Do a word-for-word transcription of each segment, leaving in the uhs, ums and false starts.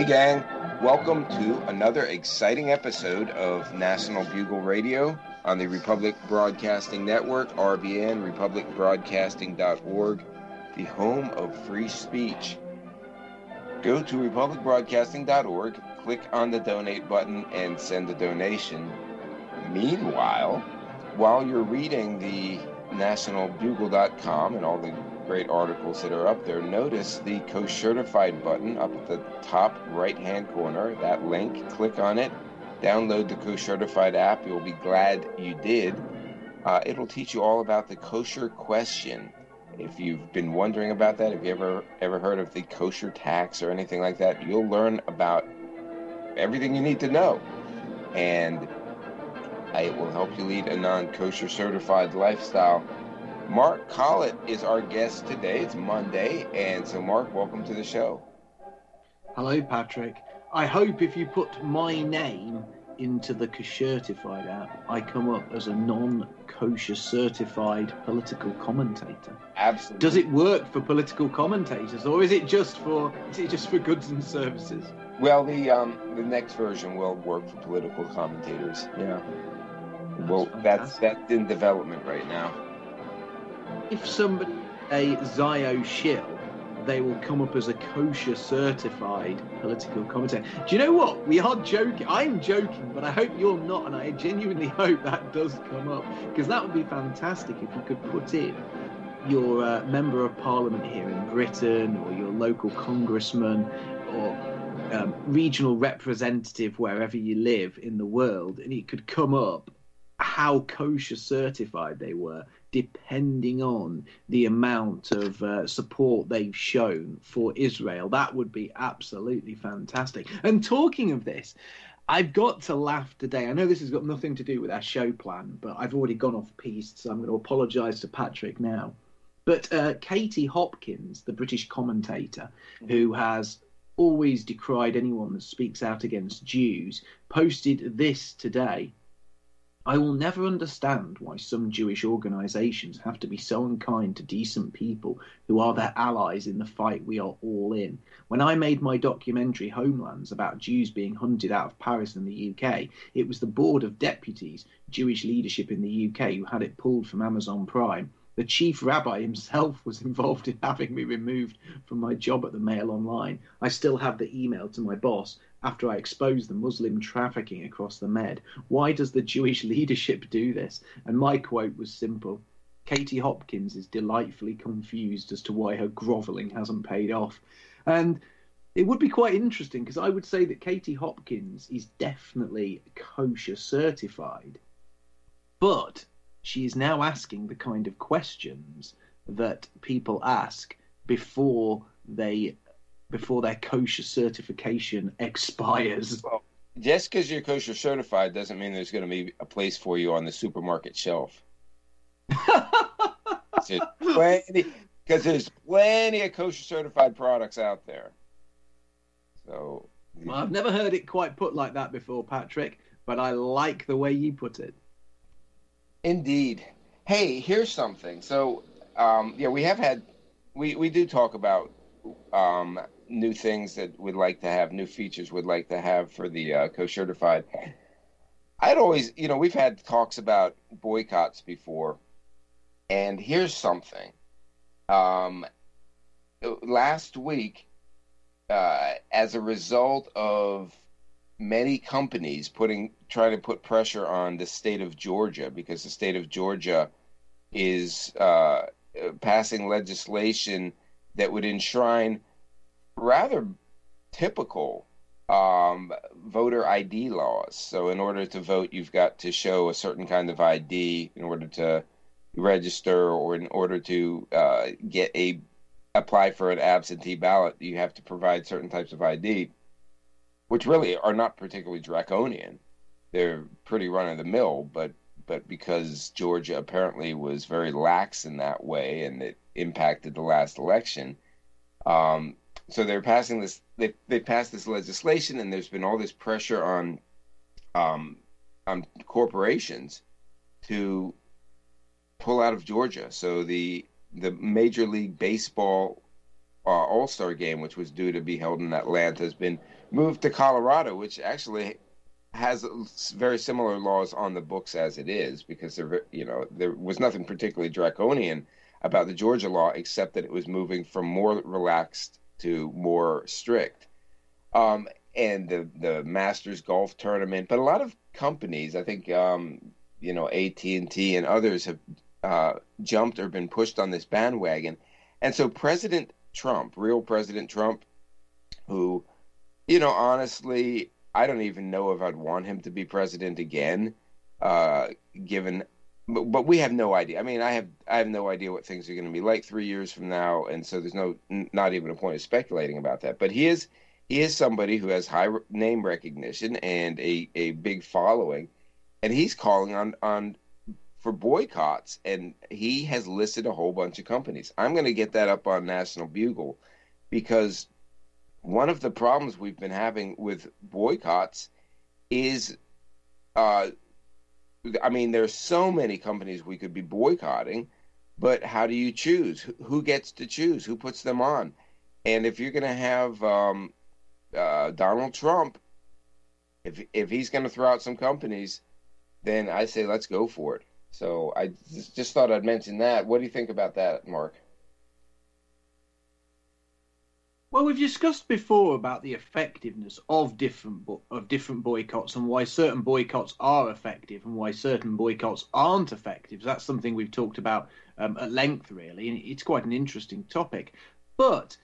gang. Welcome to another exciting episode of National Bugle Radio on the Republic Broadcasting Network, R B N, republic broadcasting dot org, the home of free speech. Go to republic broadcasting dot org, click on the donate button, and send a donation. Meanwhile, while you're reading the national bugle dot com and all the great articles that are up there, notice the Kosher-tified button up at the top right-hand corner. That link, click on it, download the Kosher-tified app. You'll be glad you did. Uh, it'll teach you all about the kosher question. If you've been wondering about that, if you ever ever heard of the kosher tax or anything like that, you'll learn about everything you need to know. And it will help you lead a non-kosher certified lifestyle. Mark Collett is our guest today. It's Monday, and so Mark, welcome to the show. Hello, Patrick. I hope if you put my name into the Kosher-tified app, I come up as a non-kosher certified political commentator. Absolutely. Does it work for political commentators, or is it just for is it just for goods and services? Well, the um, the next version will work for political commentators. Yeah. That's well, fantastic. that's that's in development right now. If somebody a Zio shill, they will come up as a kosher certified political commentator. Do you know what? We are joking. I'm joking, but I hope you're not, and I genuinely hope that does come up, because that would be fantastic if you could put in your uh, member of parliament here in Britain, or your local congressman, or um, regional representative wherever you live in the world, and it could come up how kosher certified they were, depending on the amount of uh, support they've shown for Israel. That would be absolutely fantastic. And talking of this, I've got to laugh today. I know this has got nothing to do with our show plan, but I've already gone off piste, so I'm going to apologise to Patrick now. But uh, Katie Hopkins, the British commentator, who has always decried anyone that speaks out against Jews, posted this today. I will never understand why some Jewish organisations have to be so unkind to decent people who are their allies in the fight we are all in. When I made my documentary Homelands about Jews being hunted out of Paris and the U K, it was the Board of Deputies, Jewish leadership in the U K, who had it pulled from Amazon Prime. The chief rabbi himself was involved in having me removed from my job at the Mail Online. I still have the email to my boss after I exposed the Muslim trafficking across the Med. Why does the Jewish leadership do this? And my quote was simple. Katie Hopkins is delightfully confused as to why her grovelling hasn't paid off. And it would be quite interesting, because I would say that Katie Hopkins is definitely kosher certified, but she is now asking the kind of questions that people ask before they before their kosher certification expires. Well, just because you're kosher certified doesn't mean there's going to be a place for you on the supermarket shelf. Because there's plenty of kosher certified products out there. So, well, I've never heard it quite put like that before, Patrick, but I like the way you put it. Indeed. Hey, here's something. So, um, yeah, we have had, we, we do talk about um, new things that we'd like to have, new features we'd like to have for the uh, Kosher-tified. I'd always, you know, we've had talks about boycotts before, and here's something. Um, last week, uh, as a result of many companies putting trying to put pressure on the state of Georgia, because the state of Georgia is uh, passing legislation that would enshrine rather typical um, voter I D laws. So in order to vote, you've got to show a certain kind of I D in order to register, or in order to uh, get a apply for an absentee ballot, you have to provide certain types of I D, which really are not particularly draconian. They're pretty run-of-the-mill, but but because Georgia apparently was very lax in that way, and it impacted the last election, um, so they're passing this. They they passed this legislation, and there's been all this pressure on um, on corporations to pull out of Georgia. So the the Major League Baseball uh, All-Star game, which was due to be held in Atlanta, has been moved to Colorado, which actually has very similar laws on the books as it is, because there, you know, there was nothing particularly draconian about the Georgia law, except that it was moving from more relaxed to more strict. Um, and the the Masters golf tournament, but a lot of companies, I think, um, you know, A T and T and others have uh, jumped or been pushed on this bandwagon. And so President Trump, real President Trump, who, you know, honestly, I don't even know if I'd want him to be president again, uh, given, but, but we have no idea. I mean, I have I have no idea what things are going to be like three years from now, and so there's no not even a point of speculating about that. But he is he is somebody who has high name recognition and a, a big following, and he's calling on on for boycotts, and he has listed a whole bunch of companies. I'm going to get that up on National Bugle, because one of the problems we've been having with boycotts is, uh, I mean, there's so many companies we could be boycotting, but how do you choose? Who gets to choose? Who puts them on? And if you're going to have um, uh, Donald Trump, if if he's going to throw out some companies, then I say let's go for it. So I just, just thought I'd mention that. What do you think about that, Mark? Well, we've discussed before about the effectiveness of different bo- of different boycotts and why certain boycotts are effective and why certain boycotts aren't effective. That's something we've talked about um, at length, really, and it's quite an interesting topic. But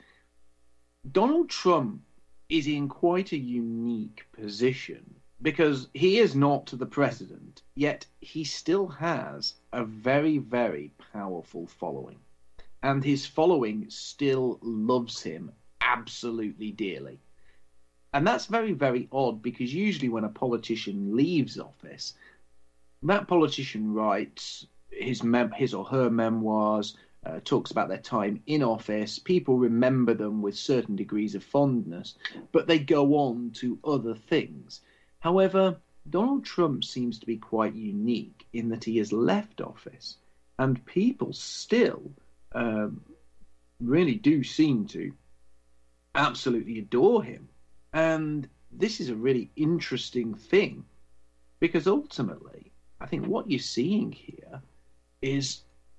Donald Trump is in quite a unique position because he is not the president, yet he still has a very, very powerful following. And his following still loves him absolutely dearly. And that's very, very odd, because usually when a politician leaves office, that politician writes his mem- his or her memoirs, uh, talks about their time in office. People remember them with certain degrees of fondness, but they go on to other things. However, Donald Trump seems to be quite unique in that he has left office, and people still um, really do seem to absolutely adore him. And this is a really interesting thing, because ultimately, I think what you're seeing here is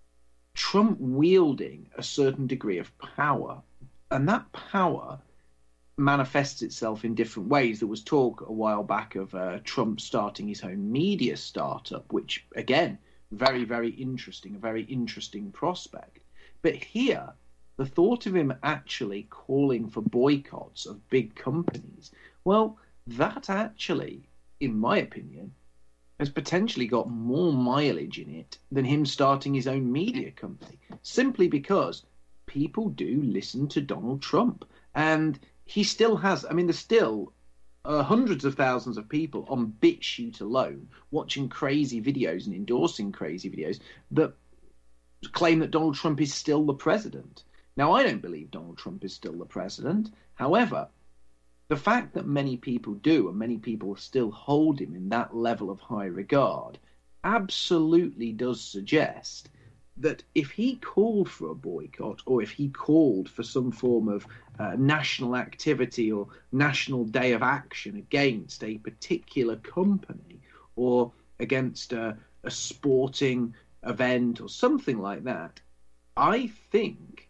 Trump wielding a certain degree of power, and that power manifests itself in different ways. There was talk a while back of uh, Trump starting his own media startup, which, again, very, very interesting, a very interesting prospect. But here, the thought of him actually calling for boycotts of big companies, well, that actually, in my opinion, has potentially got more mileage in it than him starting his own media company, simply because people do listen to Donald Trump. And he still has, I mean, there's still uh, hundreds of thousands of people on BitChute alone watching crazy videos and endorsing crazy videos that claim that Donald Trump is still the president. Now, I don't believe Donald Trump is still the president. However, the fact that many people do, and many people still hold him in that level of high regard, absolutely does suggest that if he called for a boycott, or if he called for some form of uh, national activity or national day of action against a particular company, or against a, a sporting event or something like that, I think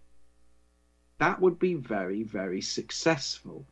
that would be very, very successful.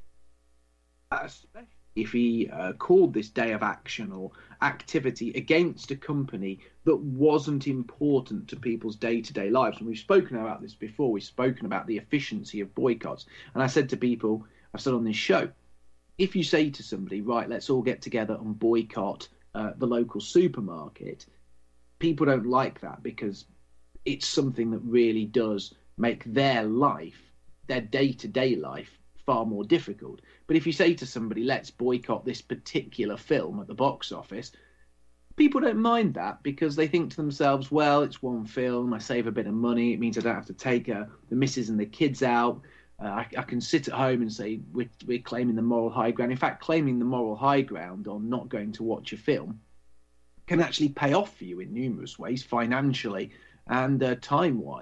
Especially if he uh, called this day of action or activity against a company that wasn't important to people's day-to-day lives. And we've spoken about this before. We've spoken about the efficiency of boycotts. And I said to people, I've said on this show, if you say to somebody, right, let's all get together and boycott uh, the local supermarket, people don't like that, because it's something that really does make their life, their day-to-day life, far more difficult. But if you say to somebody, let's boycott this particular film at the box office, people don't mind that, because they think to themselves, well, it's one film, I save a bit of money, it means I don't have to take uh, the missus and the kids out, uh, I, I can sit at home and say we're, we're claiming the moral high ground. In fact, claiming the moral high ground on not going to watch a film can actually pay off for you in numerous ways, financially and uh, time-wise.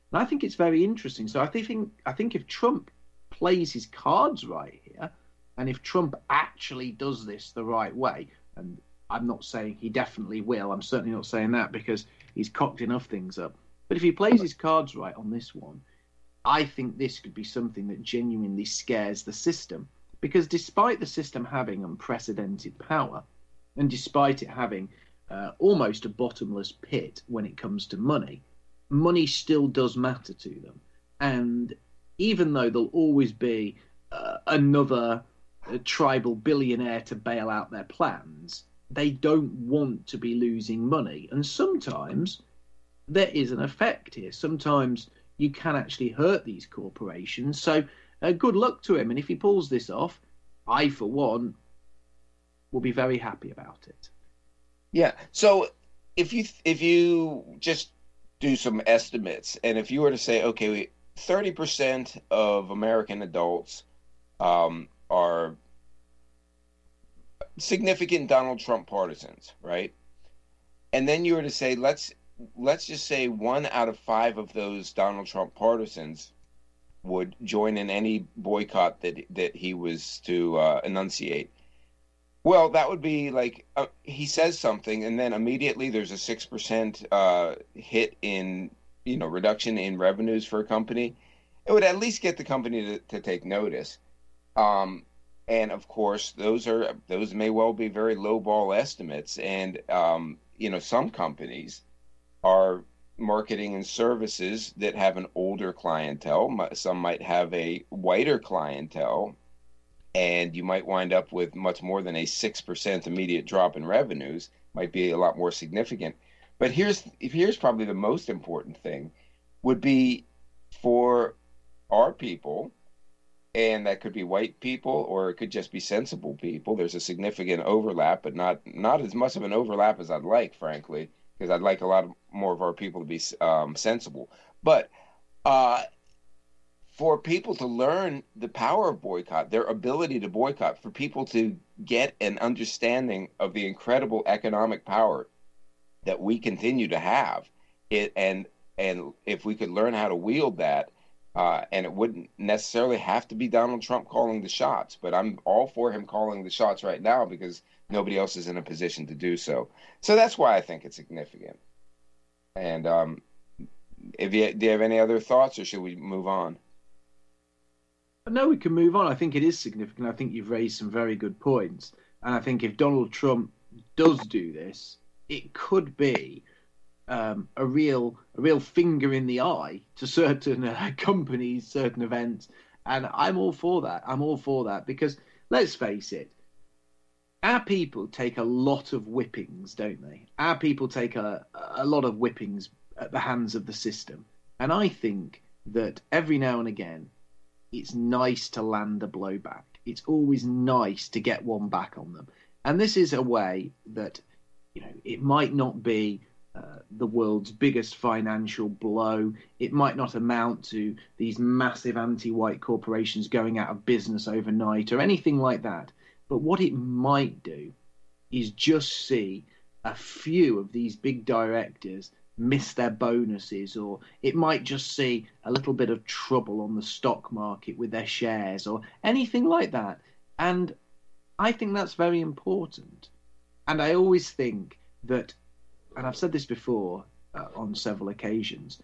And I think it's very interesting. So I think I think if Trump plays his cards right here, and if Trump actually does this the right way, and I'm not saying he definitely will, I'm certainly not saying that because he's cocked enough things up. But if he plays his cards right on this one, I think this could be something that genuinely scares the system. Because despite the system having unprecedented power, and despite it having uh, almost a bottomless pit when it comes to money, money still does matter to them. And even though there'll always be uh, another uh, tribal billionaire to bail out their plans, they don't want to be losing money. And sometimes there is an effect here. Sometimes you can actually hurt these corporations. So uh, good luck to him. And if he pulls this off, I, for one, will be very happy about it. Yeah. So if you if you just do some estimates, and if you were to say, okay, thirty percent of American adults um, are significant Donald Trump partisans, right? And then you were to say, let's let's just say one out of five of those Donald Trump partisans would join in any boycott that that he was to uh, enunciate. Well, that would be like uh, he says something, and then immediately there's a six percent uh, hit in you know reduction in revenues for a company. It would at least get the company to, to take notice. Um, and of course, those are those may well be very lowball estimates, and um, you know some companies are marketing and services that have an older clientele. Some might have a whiter clientele, and you might wind up with much more than a six percent immediate drop in revenues. Might be a lot more significant. But here's here's probably the most important thing would be for our people, and that could be white people or it could just be sensible people. There's a significant overlap, but not not as much of an overlap as I'd like, frankly, because I'd like a lot of, more of our people to be um, sensible. But uh, for people to learn the power of boycott, their ability to boycott, for people to get an understanding of the incredible economic power that we continue to have, it and and if we could learn how to wield that, uh, and it wouldn't necessarily have to be Donald Trump calling the shots, but I'm all for him calling the shots right now because nobody else is in a position to do so. So that's why I think it's significant. And um, if you, do you have any other thoughts, or should we move on? No, we can move on. I think it is significant. I think you've raised some very good points. And I think if Donald Trump does do this, it could be um, a real a real finger in the eye to certain uh, companies, certain events. And I'm all for that. I'm all for that because, let's face it, our people take a lot of whippings, don't they? Our people take a, a lot of whippings at the hands of the system. And I think that every now and again, it's nice to land a blow back. It's always nice to get one back on them. And this is a way that, you know, it might not be uh, the world's biggest financial blow. It might not amount to these massive anti-white corporations going out of business overnight or anything like that. But what it might do is just see a few of these big directors miss their bonuses, or it might just see a little bit of trouble on the stock market with their shares or anything like that. And I think that's very important. And I always think that, and I've said this before uh, on several occasions,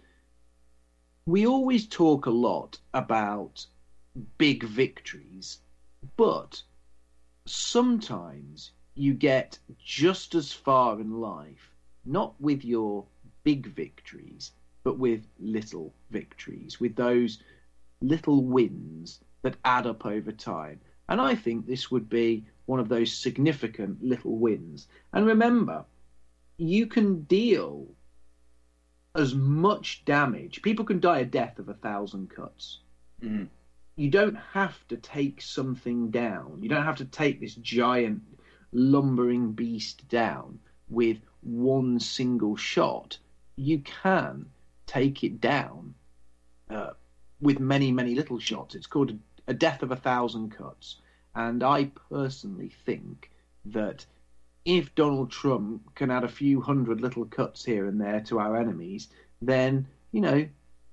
we always talk a lot about big victories, but sometimes you get just as far in life, not with your big victories, but with little victories, with those little wins that add up over time. And I think this would be one of those significant little wins. And remember, you can deal as much damage. People can die a death of a thousand cuts. Mm. You don't have to take something down. You don't have to take this giant lumbering beast down with one single shot. You can take it down uh, with many, many little shots. It's called a, a death of a thousand cuts. And I personally think that if Donald Trump can add a few hundred little cuts here and there to our enemies, then, you know,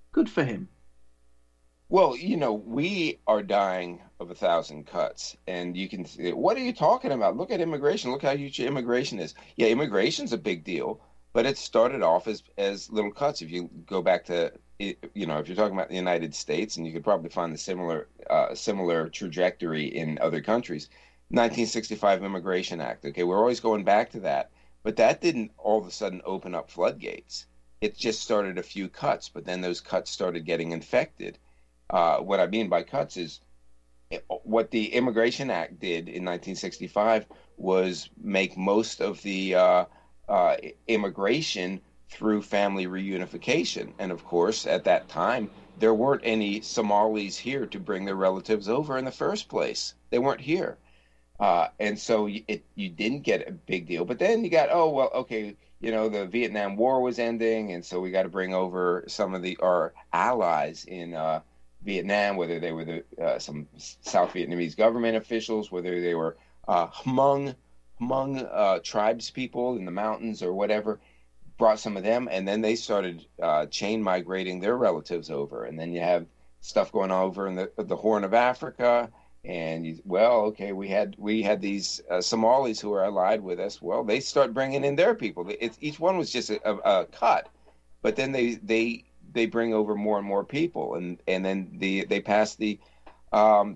Good for him. Well, you know, we are dying of a thousand cuts, and you can say, what are you talking about? Look at immigration. Look how huge immigration is. Yeah, immigration's a big deal, but it started off as as little cuts. If you go back to, you know, if you're talking about the United States, and you could probably find the similar uh, similar trajectory in other countries. nineteen sixty-five Immigration Act. Okay, we're always going back to that, but that didn't all of a sudden open up floodgates. It just started a few cuts, but then those cuts started getting infected. Uh, what I mean by cuts is what the Immigration Act did in nineteen sixty-five was make most of the uh, uh, immigration through family reunification. And of course, at that time, there weren't any Somalis here to bring their relatives over in the first place. They weren't here. Uh, and so it, you didn't get a big deal. But then you got, oh, well, okay, you know, the Vietnam War was ending, and so we got to bring over some of the our allies in uh, Vietnam, whether they were the uh, some South Vietnamese government officials, whether they were uh, Hmong, Hmong uh, tribes people in the mountains or whatever, brought some of them, and then they started uh, chain migrating their relatives over. And then you have stuff going on over in the, the Horn of Africa. And you, well, okay, we had we had these uh, Somalis who are allied with us. Well, they start bringing in their people. It, each one was just a, a, a cut, but then they they they bring over more and more people, and and then the they pass the um,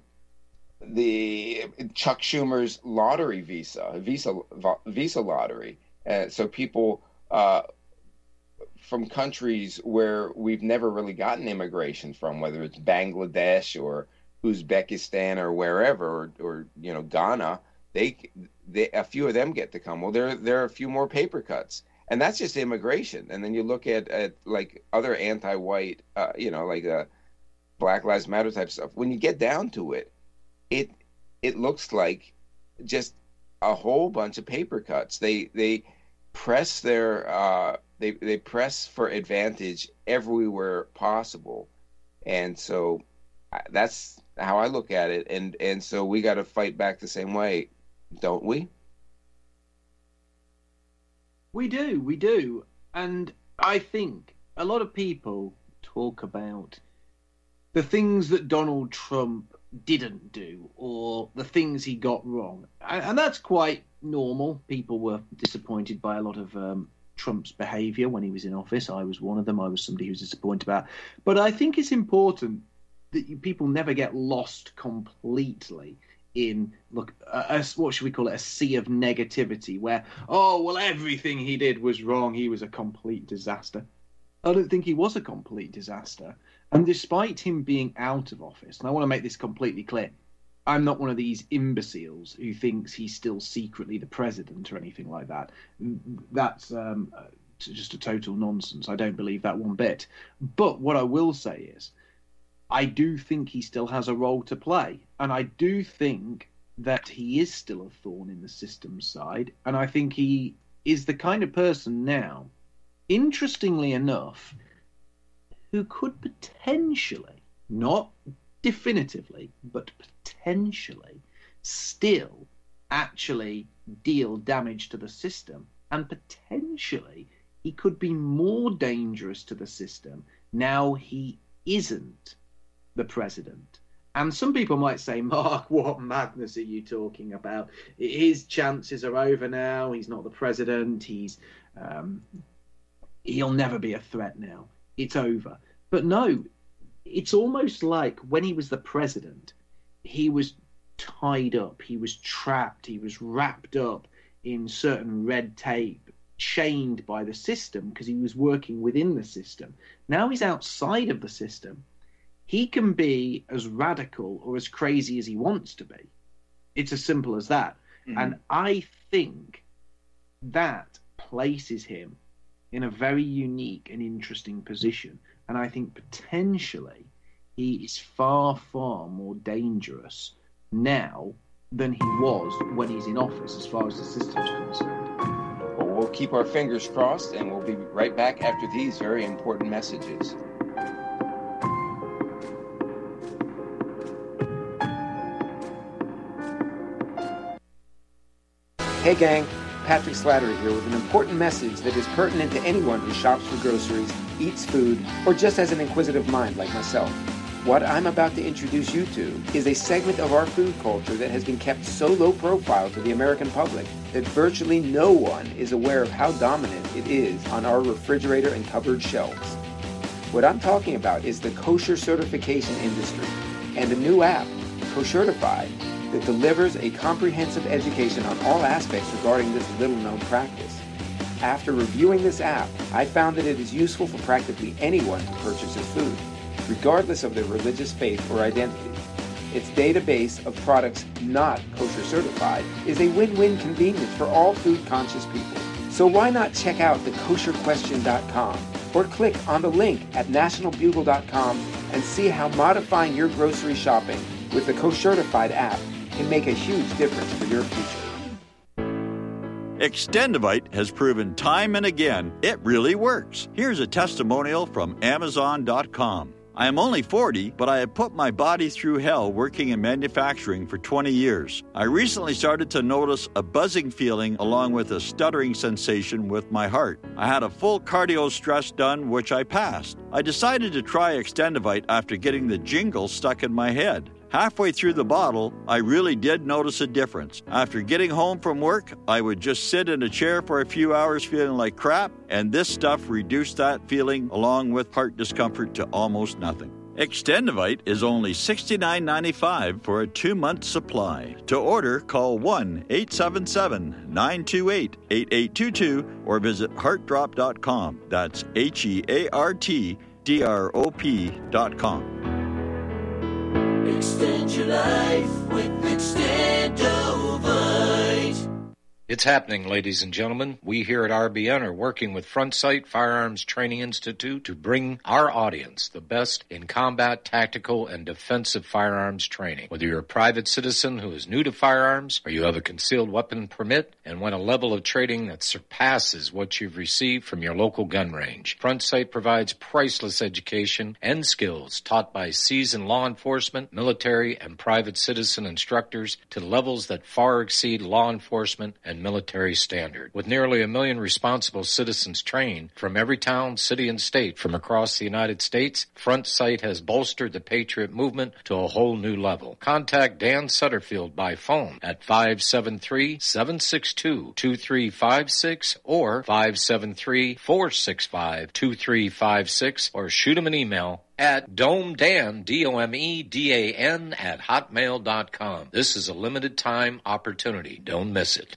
the Chuck Schumer's lottery visa visa visa lottery. Uh, so people uh, from countries where we've never really gotten immigration from, whether it's Bangladesh or Uzbekistan or wherever, or, or you know, Ghana, they, they a few of them get to come. Well, there there are a few more paper cuts, and that's just immigration. And then you look at, at like other anti-white, uh, you know, like uh, Black Lives Matter type stuff. When you get down to it, it it looks like just a whole bunch of paper cuts. They they press their uh, they they press for advantage everywhere possible, and so that's how I look at it, and and so we got to fight back the same way, don't we? We do, we do, and I think a lot of people talk about the things that Donald Trump didn't do or the things he got wrong, and, and that's quite normal. People were disappointed by a lot of um, Trump's behaviour when he was in office. I was one of them. I was somebody who was disappointed about, but I think it's important that you, people never get lost completely in, look, a, a, what should we call it, a sea of negativity where, oh, well, everything he did was wrong. He was a complete disaster. I don't think he was a complete disaster. And despite him being out of office, and I want to make this completely clear, I'm not one of these imbeciles who thinks he's still secretly the president or anything like that. That's um, just a total nonsense. I don't believe that one bit. But what I will say is, I do think he still has a role to play. And I do think that he is still a thorn in the system's side. And I think he is the kind of person now, interestingly enough, who could potentially, not definitively, but potentially still actually deal damage to the system. And potentially he could be more dangerous to the system now he isn't the president. And some people might say, Mark, what madness are you talking about? His chances are over now. He's not the president. He's um, he'll never be a threat now. It's over. But no, it's almost like when he was the president, he was tied up, he was trapped, he was wrapped up in certain red tape, chained by the system because he was working within the system. Now he's outside of the system. He can be as radical or as crazy as he wants to be. It's as simple as that. Mm-hmm. And I think that places him in a very unique and interesting position. And I think potentially he is far, far more dangerous now than he was when he's in office as far as the system's concerned. Well, we'll keep our fingers crossed, and we'll be right back after these very important messages. Hey gang, Patrick Slattery here with an important message that is pertinent to anyone who shops for groceries, eats food, or just has an inquisitive mind like myself. What I'm about to introduce you to is a segment of our food culture that has been kept so low profile to the American public that virtually no one is aware of how dominant it is on our refrigerator and cupboard shelves. What I'm talking about is the kosher certification industry and a new app, Koshertified, that delivers a comprehensive education on all aspects regarding this little-known practice. After reviewing this app, I found that it is useful for practically anyone who purchases food, regardless of their religious faith or identity. Its database of products not kosher certified is a win-win convenience for all food-conscious people. So why not check out the kosher question dot com or click on the link at national bugle dot com and see how modifying your grocery shopping with the Koshertified app can make a huge difference for your future. Extendivite has proven time and again it really works. Here's a testimonial from amazon dot com. I am only forty, but I have put my body through hell working in manufacturing for twenty years. I recently started to notice a buzzing feeling along with a stuttering sensation with my heart. I had a full cardio stress done, which I passed. I decided to try Extendivite after getting the jingle stuck in my head. Halfway through the bottle, I really did notice a difference. After getting home from work, I would just sit in a chair for a few hours feeling like crap, and this stuff reduced that feeling along with heart discomfort to almost nothing. Extendivite is only sixty-nine ninety-five for a two-month supply. To order, call one eight seven seven, nine two eight, eight eight two two or visit heart drop dot com. That's H E A R T D R O P dot com. Extend your life with Extendovite. It's happening, ladies and gentlemen. We here at R B N are working with Front Sight Firearms Training Institute to bring our audience the best in combat, tactical, and defensive firearms training. Whether you're a private citizen who is new to firearms or you have a concealed weapon permit and want a level of training that surpasses what you've received from your local gun range, Front Sight provides priceless education and skills taught by seasoned law enforcement, military, and private citizen instructors to levels that far exceed law enforcement and military standard. With nearly a million responsible citizens trained from every town, city, and state from across the United States, Front Sight has bolstered the Patriot movement to a whole new level. Contact Dan Sutterfield by phone at five seven three, seven six two, two three five six or five seven three, four six five, two three five six or shoot him an email at domedan, D O M E D A N, at hotmail dot com. This is a limited time opportunity. Don't miss it.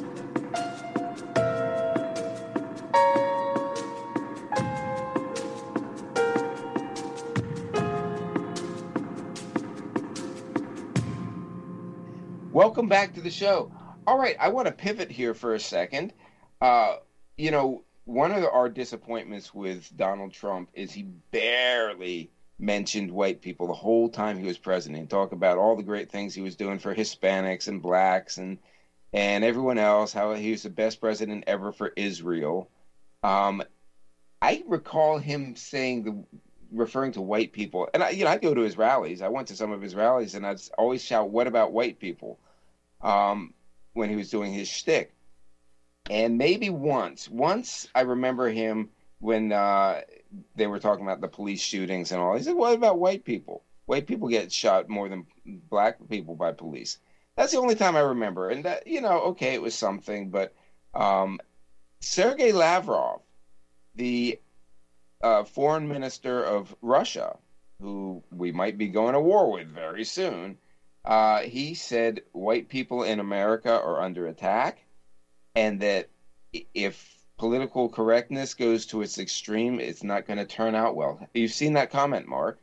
Welcome back to the show. All right, I want to pivot here for a second. Uh, you know, one of our disappointments with Donald Trump is he barely mentioned white people the whole time he was president. He talked about all the great things he was doing for Hispanics and blacks and and everyone else, how he was the best president ever for Israel. Um, I recall him saying the referring to white people, and I, you know, I go to his rallies. I went to some of his rallies, and I'd always shout, "What about white people?" Um, when he was doing his shtick. And maybe once, once I remember him when uh, they were talking about the police shootings and all. He said, "What about white people? White people get shot more than black people by police." That's the only time I remember. And that, you know, okay, it was something, but um, Sergei Lavrov, the uh, foreign minister of Russia, who we might be going to war with very soon, uh, he said white people in America are under attack, and that if political correctness goes to its extreme, it's not going to turn out well. You've seen that comment, Mark.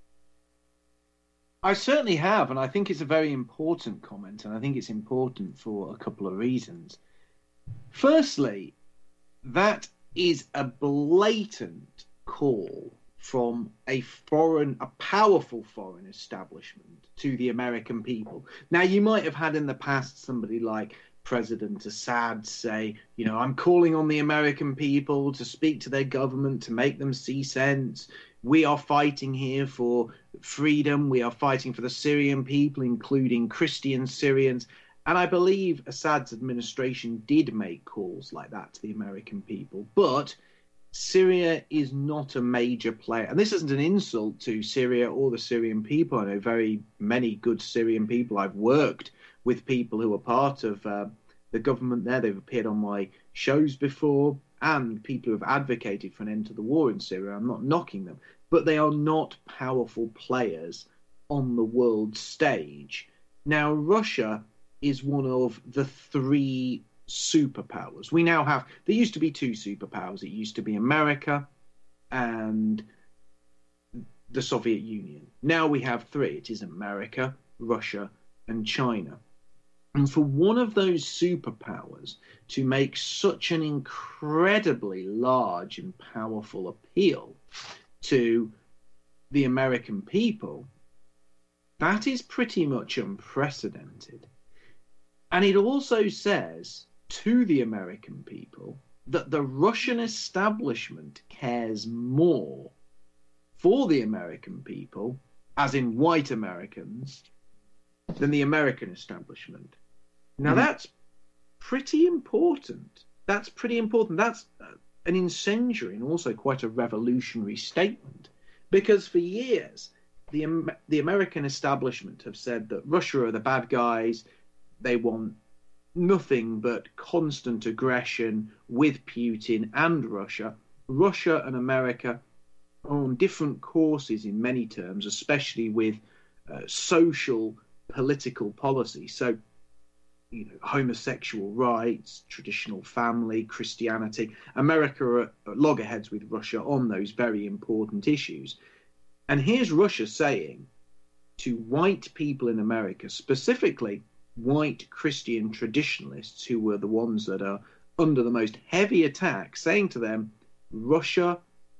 I certainly have, and I think it's a very important comment, and I think it's important for a couple of reasons. Firstly, that is a blatant call from a foreign, a powerful foreign establishment to the American people. Now, you might have had in the past somebody like President Assad say, you know, I'm calling on the American people to speak to their government, to make them see sense. We are fighting here for freedom. We are fighting for the Syrian people, including Christian Syrians. And I believe Assad's administration did make calls like that to the American people. But Syria is not a major player. And this isn't an insult to Syria or the Syrian people. I know very many good Syrian people. I've worked with people who are part of uh, the government there. They've appeared on my shows before, and people who have advocated for an end to the war in Syria. I'm not knocking them. But they are not powerful players on the world stage. Now, Russia is one of the three superpowers. We now have, there used to be two superpowers. It used to be America and the Soviet Union. Now we have three. It is America, Russia, and China. And for one of those superpowers to make such an incredibly large and powerful appeal to the American people, that is pretty much unprecedented. And it also says to the American people that the Russian establishment cares more for the American people, as in white Americans, than the American establishment. Now, mm-hmm. that's pretty important. That's pretty important. That's an incendiary and also quite a revolutionary statement. Because for years, the, the American establishment have said that Russia are the bad guys. They want nothing but constant aggression with Putin and Russia. Russia and America are on different courses in many terms, especially with uh, social, political policy. So, you know, homosexual rights, traditional family, Christianity. America are at loggerheads with Russia on those very important issues. And here's Russia saying to white people in America, specifically white Christian traditionalists who were the ones that are under the most heavy attack, saying to them, Russia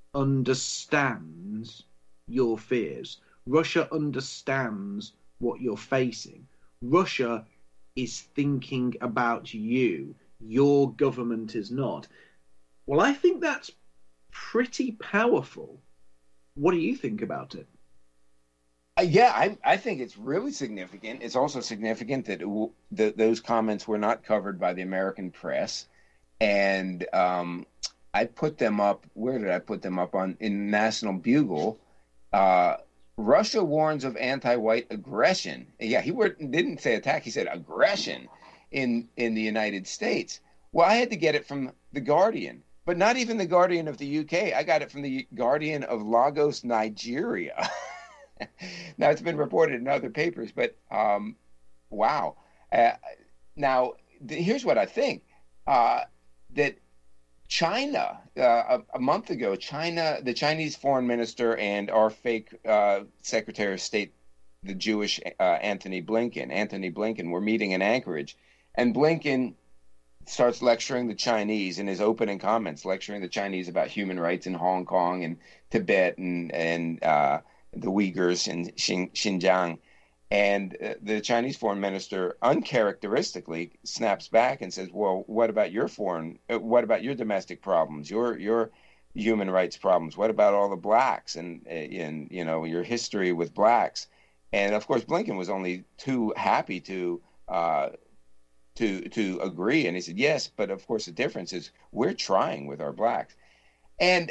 understands your fears. Russia understands what you're facing. Russia is thinking about you. Your government is not. Well, I think that's pretty powerful. What do you think about it? Uh, yeah, I, I think it's really significant. It's also significant that it, the, those comments were not covered by the American press. And um, I put them up, where did I put them up? On in National Bugle. Uh, Russia warns of anti-white aggression. Yeah, he were, didn't say attack, he said aggression in, in the United States. Well, I had to get it from The Guardian, but not even The Guardian of the U K. I got it from The Guardian of Lagos, Nigeria. Now, it's been reported in other papers, but um, wow. Uh, now, th- here's what I think. Uh, that China, uh, a, a month ago, China, the Chinese foreign minister and our fake uh, Secretary of State, the Jewish uh, Anthony Blinken, Anthony Blinken, were meeting in Anchorage. And Blinken starts lecturing the Chinese in his opening comments, lecturing the Chinese about human rights in Hong Kong and Tibet and, and uh, the Uyghurs in Xinjiang. And uh, the Chinese foreign minister uncharacteristically snaps back and says, well, what about your foreign, uh, what about your domestic problems, your your human rights problems? What about all the blacks and, and you know, your history with blacks? And, of course, Blinken was only too happy to uh, to to agree. And he said, yes, but, of course, the difference is we're trying with our blacks. And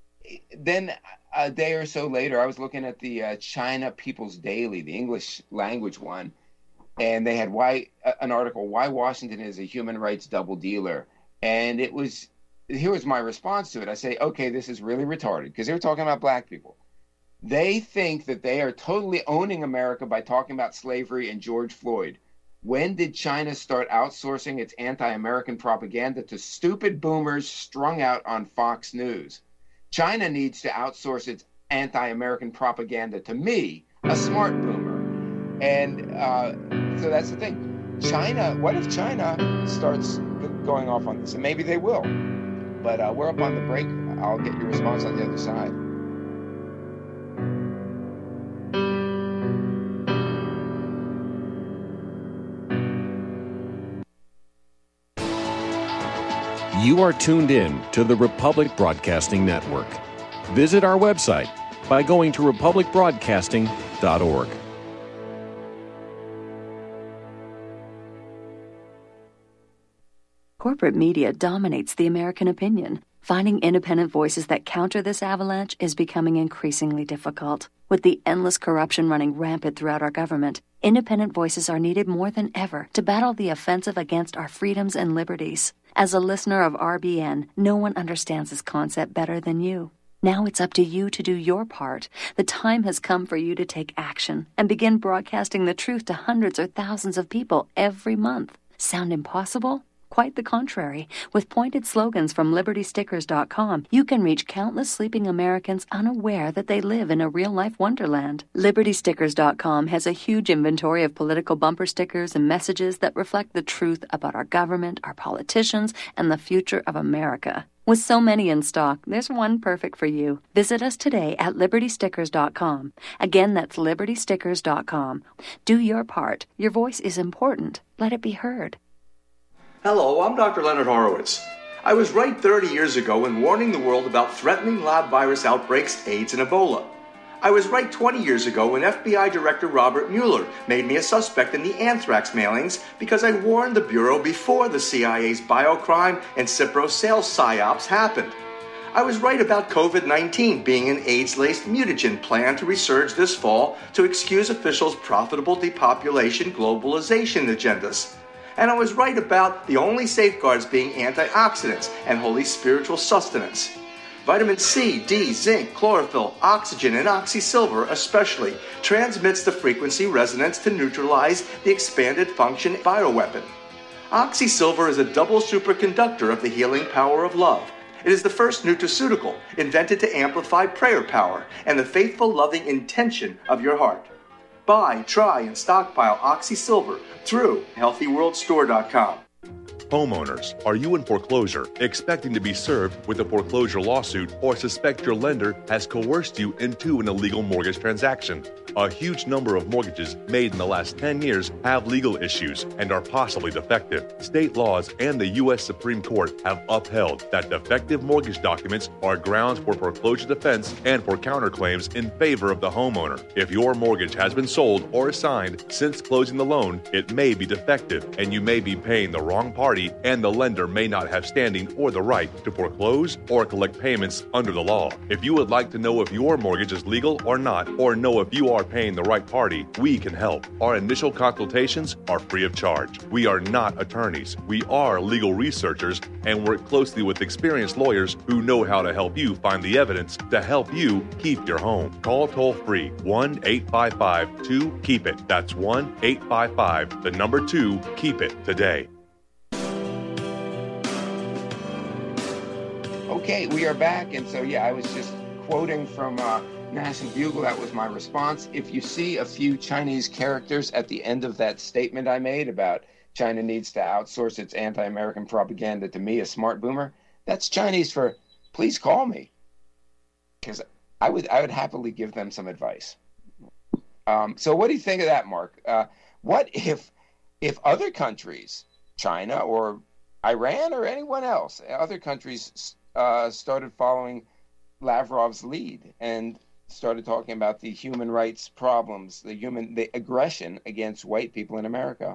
then a day or so later, I was looking at the uh, China People's Daily, the English language one, and they had why uh, an article, Why Washington is a Human Rights Double Dealer. And it was, here was my response to it. I say, okay, this is really retarded, because they were talking about black people. They think that they are totally owning America by talking about slavery and George Floyd. When did China start outsourcing its anti-American propaganda to stupid boomers strung out on Fox News? China needs to outsource its anti-American propaganda to me, a smart boomer. And uh, so that's the thing. China, what if China starts going off on this? And maybe they will. But uh, we're up on the break. I'll get your response on the other side. You are tuned in to the Republic Broadcasting Network. Visit our website by going to republic broadcasting dot org. Corporate media dominates the American opinion. Finding independent voices that counter this avalanche is becoming increasingly difficult. With the endless corruption running rampant throughout our government, independent voices are needed more than ever to battle the offensive against our freedoms and liberties. As a listener of R B N, no one understands this concept better than you. Now it's up to you to do your part. The time has come for you to take action and begin broadcasting the truth to hundreds or thousands of people every month. Sound impossible? Quite the contrary. With pointed slogans from Liberty Stickers dot com, you can reach countless sleeping Americans unaware that they live in a real-life wonderland. Liberty Stickers dot com has a huge inventory of political bumper stickers and messages that reflect the truth about our government, our politicians, and the future of America. With so many in stock, there's one perfect for you. Visit us today at Liberty Stickers dot com. Again, that's Liberty Stickers dot com. Do your part. Your voice is important. Let it be heard. Hello, I'm Doctor Leonard Horowitz. I was right thirty years ago in warning the world about threatening lab virus outbreaks, AIDS, and Ebola. I was right twenty years ago when F B I Director Robert Mueller made me a suspect in the anthrax mailings because I warned the Bureau before the C I A's biocrime and Cipro sales psyops happened. I was right about COVID nineteen being an AIDS-laced mutagen plan to resurge this fall to excuse officials' profitable depopulation globalization agendas. And I was right about the only safeguards being antioxidants and holy spiritual sustenance. Vitamin C, D, zinc, chlorophyll, oxygen, and oxysilver especially transmits the frequency resonance to neutralize the expanded function bioweapon. Oxysilver is a double superconductor of the healing power of love. It is the first nutraceutical invented to amplify prayer power and the faithful loving intention of your heart. Buy, try, and stockpile Oxysilver through healthy world store dot com. Homeowners, are you in foreclosure, expecting to be served with a foreclosure lawsuit, or suspect your lender has coerced you into an illegal mortgage transaction? A huge number of mortgages made in the last ten years have legal issues and are possibly defective. State laws and the U S Supreme Court have upheld that defective mortgage documents are grounds for foreclosure defense and for counterclaims in favor of the homeowner. If your mortgage has been sold or assigned since closing the loan, it may be defective and you may be paying the wrong party, and the lender may not have standing or the right to foreclose or collect payments under the law. If you would like to know if your mortgage is legal or not, or know if you are paying the right party, we can help. Our initial consultations are free of charge. We are not attorneys. We are legal researchers and work closely with experienced lawyers who know how to help you find the evidence to help you keep your home. Call toll-free one eight five five two keep it. That's one eight five five, the number two, keep it today. Okay, we are back, and so yeah, I was just quoting from uh, National Bugle. That was my response. If you see a few Chinese characters at the end of that statement I made about China needs to outsource its anti-American propaganda to me, a smart boomer, that's Chinese for please call me, because I would I would happily give them some advice. Um, so what do you think of that, Mark? Uh, what if if other countries, China or Iran or anyone else, other countries uh, started following Lavrov's lead and started talking about the human rights problems, the human the aggression against white people in America?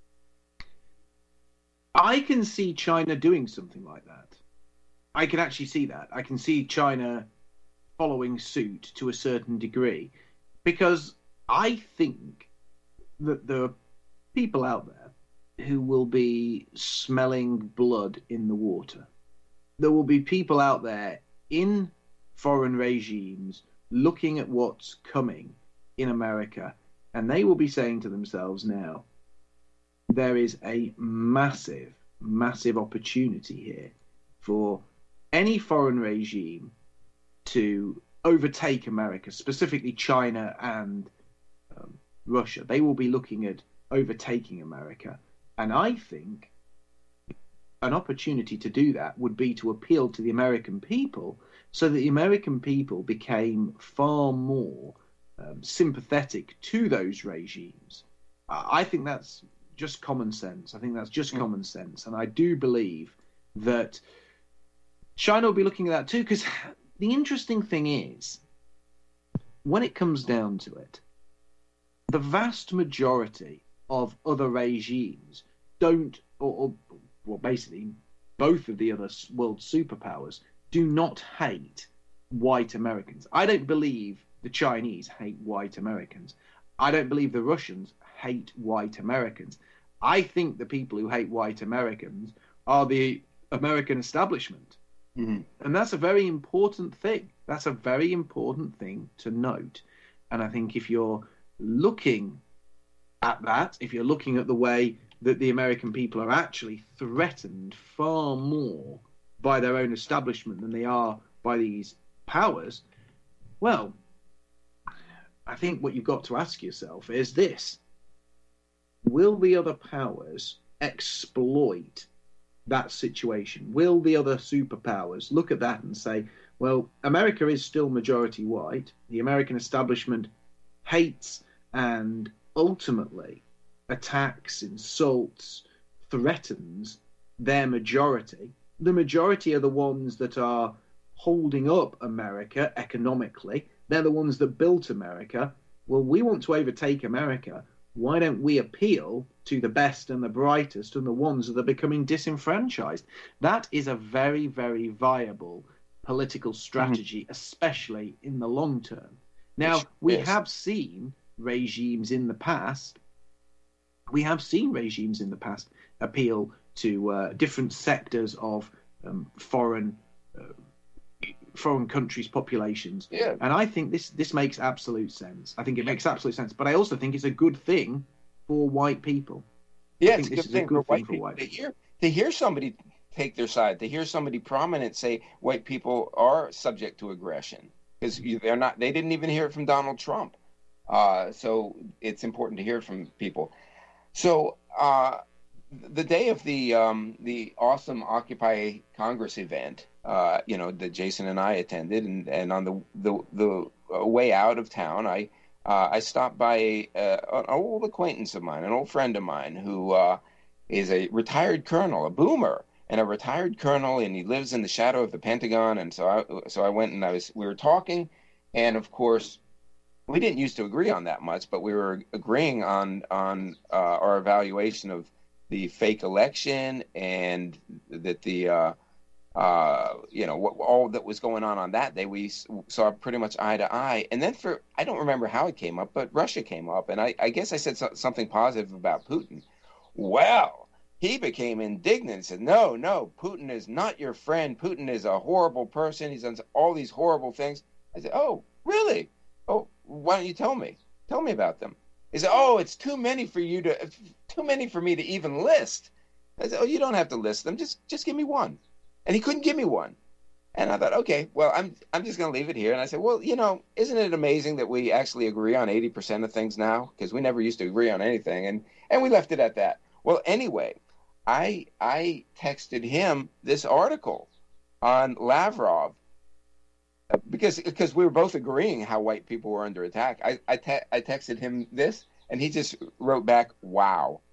I can see China doing something like that. I can actually see that. I can see China following suit to a certain degree, because I think that there are people out there who will be smelling blood in the water. There will be people out there in foreign regimes looking at what's coming in America, and they will be saying to themselves now, there is a massive, massive opportunity here for any foreign regime to overtake America, specifically China and um, Russia. They will be looking at overtaking America. And I think an opportunity to do that would be to appeal to the American people so that the American people became far more um, sympathetic to those regimes. Uh, I think that's just common sense. I think that's just mm. common sense. And I do believe that China will be looking at that too, because the interesting thing is, when it comes down to it, the vast majority of other regimes don't, or, or well, basically, both of the other world superpowers do not hate white Americans. I don't believe the Chinese hate white Americans. I don't believe the Russians hate white Americans. I think the people who hate white Americans are the American establishment. Mm-hmm. And that's a very important thing. That's a very important thing to note. And I think if you're looking at that, if you're looking at the way that the American people are actually threatened far more by their own establishment than they are by these powers, well, I think what you've got to ask yourself is this. Will the other powers exploit that situation? Will the other superpowers look at that and say, well, America is still majority white. The American establishment hates and ultimately attacks, insults, threatens their majority. The majority are the ones that are holding up America economically. They're the ones that built America. Well, we want to overtake America. Why don't we appeal to the best and the brightest and the ones that are becoming disenfranchised? That is a very, very viable political strategy, mm-hmm. especially in the long term. Now, Which we is. have seen regimes in the past, we have seen regimes in the past appeal to uh, different sectors of um, foreign uh, foreign countries' populations. Yeah. And I think this this makes absolute sense. I think it makes absolute sense. But I also think it's a good thing for white people. Yeah, I think it's a this good is thing a good for white thing for people white to people. hear, to hear somebody take their side, to hear somebody prominent say white people are subject to aggression. Because they're not, they didn't even hear it from Donald Trump. Uh, so it's important to hear it from people. So uh, the day of the um, the awesome Occupy Congress event, uh, you know, that Jason and I attended, and, and on the the, the way out of town, I uh, I stopped by a, uh, an old acquaintance of mine, an old friend of mine, who uh, is a retired colonel, a boomer, and a retired colonel, and he lives in the shadow of the Pentagon. And so I so I went and I was we were talking, and of course, we didn't used to agree on that much, but we were agreeing on on uh, our evaluation of the fake election and that the uh, uh, you know what, all that was going on on that day. We saw pretty much eye to eye. And then for I don't remember how it came up, but Russia came up, and I, I guess I said so, something positive about Putin. Well, he became indignant and said, no, no, Putin is not your friend. Putin is a horrible person. He's done all these horrible things. I said, oh, really? Oh, why don't you tell me? Tell me about them. He said, oh, it's too many for you to, too many for me to even list. I said, oh, you don't have to list them. Just, just give me one. And he couldn't give me one. And I thought, okay, well, I'm, I'm just going to leave it here. And I said, well, you know, isn't it amazing that we actually agree on eighty percent of things now? Because we never used to agree on anything. And, and we left it at that. Well, anyway, I, I texted him this article on Lavrov. Because because we were both agreeing how white people were under attack. I I, te- I texted him this, and he just wrote back, wow.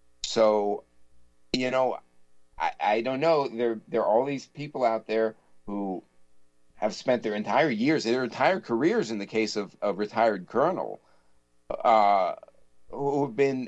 So, you know, I, I don't know. There, there are all these people out there who have spent their entire years, their entire careers in the case of a retired colonel, uh, who have been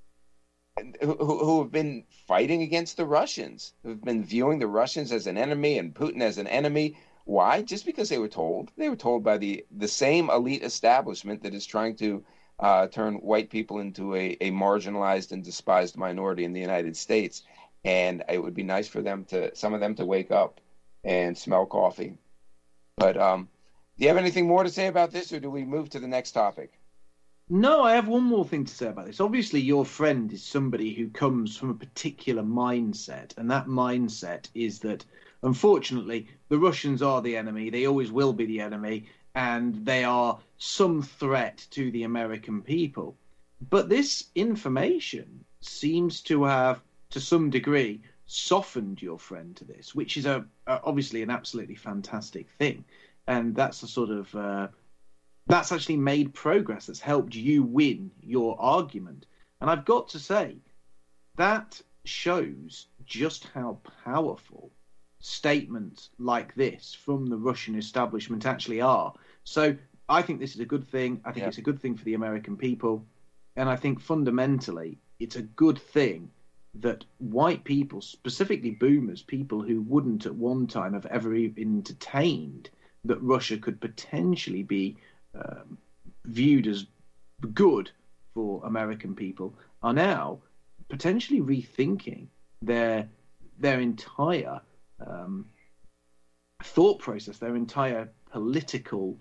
who, who have been fighting against the Russians, who have been viewing the Russians as an enemy and Putin as an enemy. Why? Just because they were told. They were told by the, the same elite establishment that is trying to uh, turn white people into a, a marginalized and despised minority in the United States. And it would be nice for them to, some of them to wake up and smell coffee. But um, do you have anything more to say about this, or do we move to the next topic? No, I have one more thing to say about this. Obviously, your friend is somebody who comes from a particular mindset, and that mindset is that, unfortunately, the Russians are the enemy. They always will be the enemy, and they are some threat to the American people. But this information seems to have, to some degree, softened your friend to this, which is a, a obviously an absolutely fantastic thing. And that's a sort of uh, that's actually made progress. That's helped you win your argument. And I've got to say, that shows just how powerful statements like this from the Russian establishment actually are. So I think this is a good thing. I think yeah. it's a good thing for the American people. And I think fundamentally it's a good thing that white people, specifically boomers, people who wouldn't at one time have ever even entertained that Russia could potentially be um, viewed as good for American people, are now potentially rethinking their their entire um, thought process, their entire political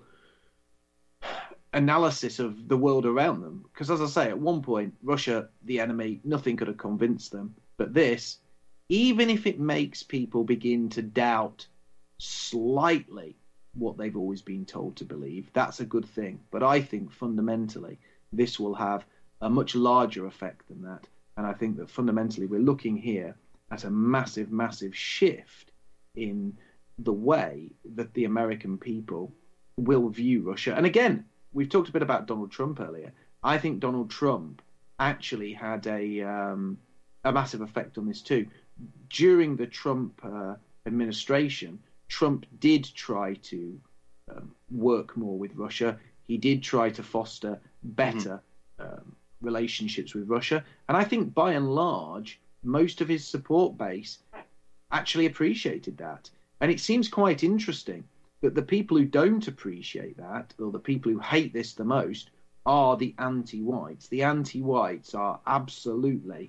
analysis of the world around them. Because, as I say, at one point, Russia, the enemy, nothing could have convinced them. But this, even if it makes people begin to doubt slightly what they've always been told to believe, that's a good thing. But I think fundamentally, this will have a much larger effect than that. And I think that fundamentally, we're looking here at a massive, massive shift in the way that the American people will view Russia. And again, we've talked a bit about Donald Trump earlier. I think Donald Trump actually had a um, a massive effect on this too. During the Trump uh, administration, Trump did try to um, work more with Russia. He did try to foster better mm-hmm. um, relationships with Russia. And I think by and large, most of his support base actually appreciated that. And it seems quite interesting that the people who don't appreciate that, or the people who hate this the most, are the anti-whites. The anti-whites are absolutely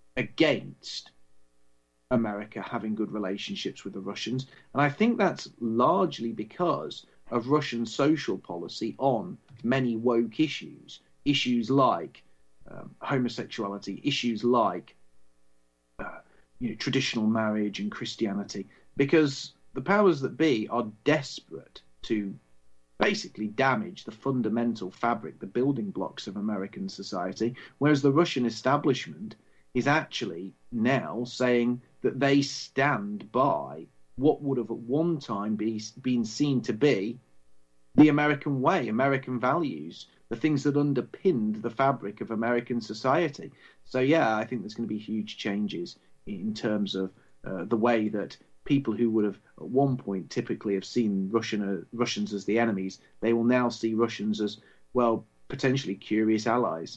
against America having good relationships with the Russians. And I think that's largely because of Russian social policy on many woke issues. Issues like um, homosexuality, issues like uh, you know, traditional marriage and Christianity. Because the powers that be are desperate to basically damage the fundamental fabric, the building blocks of American society, whereas the Russian establishment is actually now saying that they stand by what would have at one time be, been seen to be the American way, American values, the things that underpinned the fabric of American society. So, yeah, I think there's going to be huge changes in terms of uh, the way that people who would have at one point typically have seen Russian uh, Russians as the enemies, they will now see Russians as, well, potentially curious allies.